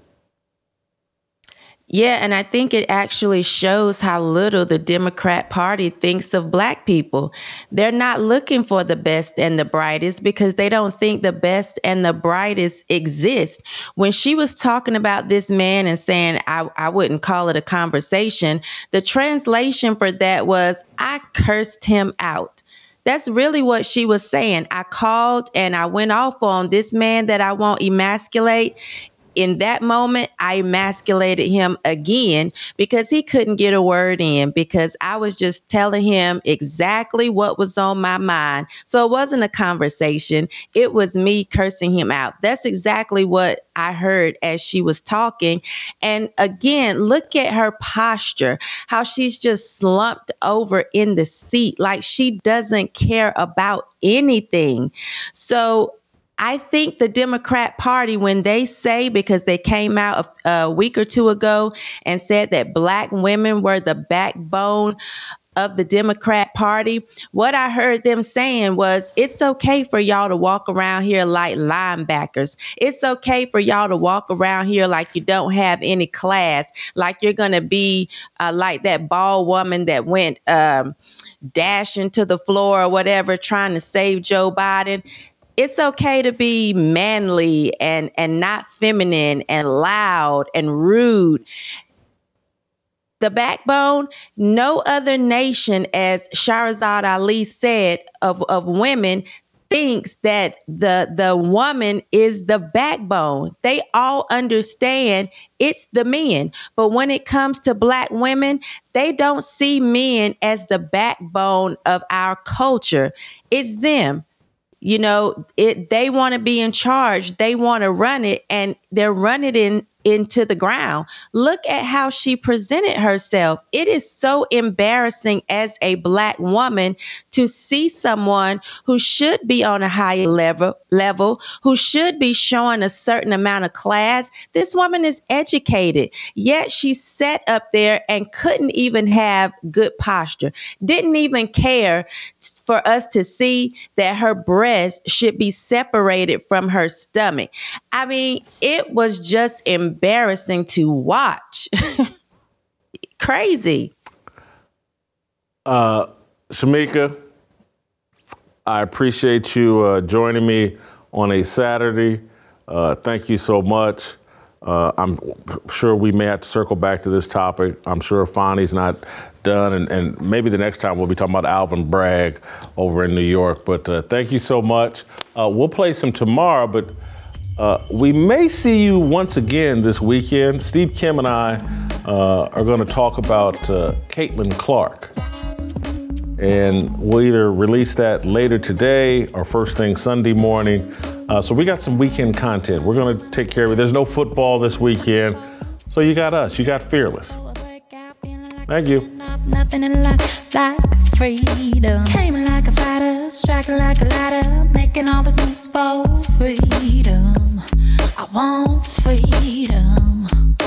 Yeah, and I think it actually shows how little the Democrat Party thinks of black people. They're not looking for the best and the brightest because they don't think the best and the brightest exist. When she was talking about this man and saying, I, I wouldn't call it a conversation, the translation for that was, I cursed him out. That's really what she was saying. I called and I went off on this man that I won't emasculate. In that moment, I emasculated him again because he couldn't get a word in because I was just telling him exactly what was on my mind. So it wasn't a conversation. It was me cursing him out. That's exactly what I heard as she was talking. And again, look at her posture, how she's just slumped over in the seat like she doesn't care about anything. So I think the Democrat Party, when they say, because they came out a, a week or two ago and said that Black women were the backbone of the Democrat Party, what I heard them saying was, it's okay for y'all to walk around here like linebackers. It's okay for y'all to walk around here like you don't have any class, like you're going to be uh, like that bald woman that went um, dashing to the floor or whatever, trying to save Joe Biden. It's okay to be manly and, and not feminine and loud and rude. The backbone, no other nation, as Shahrazad Ali said, of, of women, thinks that the, the woman is the backbone. They all understand it's the men. But when it comes to Black women, they don't see men as the backbone of our culture. It's them. You know, it. They want to be in charge. They want to run it, and they're running it in into the ground. Look at how she presented herself. It is so embarrassing as a Black woman to see someone who should be on a higher level, level, who should be showing a certain amount of class. This woman is educated, yet she sat up there and couldn't even have good posture, didn't even care for us to see that her breast should be separated from her stomach. I mean, it was just embarrassing to watch. Crazy. Uh, Shamika, I appreciate you uh, joining me on a Saturday. Uh, thank you so much. Uh, I'm sure we may have to circle back to this topic. I'm sure Fani's not done, and, and maybe the next time we'll be talking about Alvin Bragg over in New York. But uh, thank you so much. Uh, we'll play some tomorrow, but uh, we may see you once again this weekend. Steve Kim and I uh, are going to talk about uh, Caitlin Clark. And we'll either release that later today or first thing Sunday morning. Uh, so we got some weekend content. We're going to take care of it. There's no football this weekend. So you got us. You got Fearless. Thank you. Nothing in life like freedom. Came like a fighter, striking like a ladder, making all this moves for freedom. I want freedom.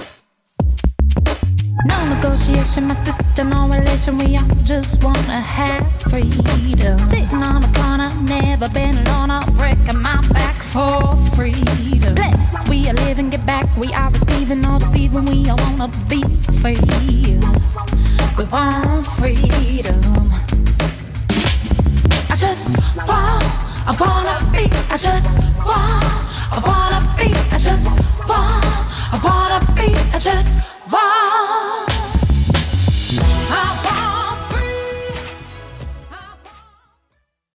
No negotiation, my sister, no relation. We all just wanna have freedom. Sitting on a corner, never been alone. I'll break my back for freedom. Blessed, we are living, get back. We are receiving, no deceiving. We all wanna be free. We want freedom. I just want, I wanna be. I just want, I wanna